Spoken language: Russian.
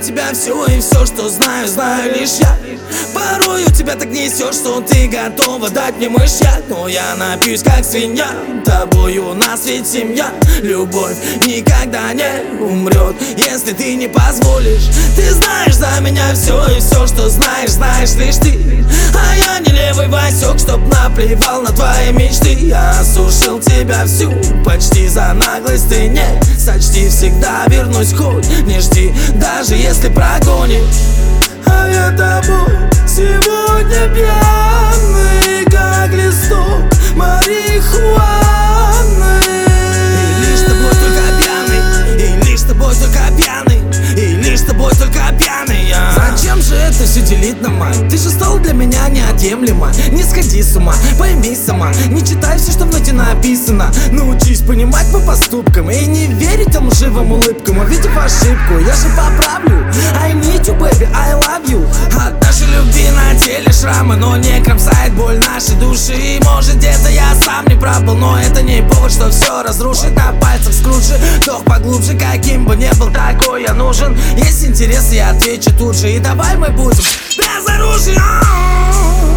тебя все, и все, что знаю, знаю лишь я. Порой у тебя так несет, что ты готова дать мне мышьяк. Но я напьюсь как свинья, тобой у нас ведь семья. Любовь никогда не умрет, если ты не позволишь. Ты знаешь за меня все, и все, что знаешь, знаешь лишь ты. А я не левый Васек, чтоб наплевал на твои мечты. Я осушил тебя всю, почти за наглость ты не сочти. Всегда вернусь, хоть не жди, даже если прогонишь. А я тобой сегодня пьяный, как листок марихуаны. И лишь с тобой только пьяный, и лишь с тобой только пьяный, и лишь с тобой только пьяный я. Зачем же это все делить на мать? Ты же стал для меня неотъемлемо. Не сходи с ума, пойми сама. Не читай все, что в ноте написано. Научись понимать по поступкам и не верить лживым улыбкам. Увидев ошибку, я же поправлю. I need you, baby, I love you. От нашей любви на теле шрамы, но не кромсает боль нашей души. И может где-то я сам не прав был, но это не повод, что все разрушить. На пальцах скручи, вдох поглубже, каким бы ни был, такой я нужен. Есть интерес, я отвечу тут же, и давай мы будем без оружия.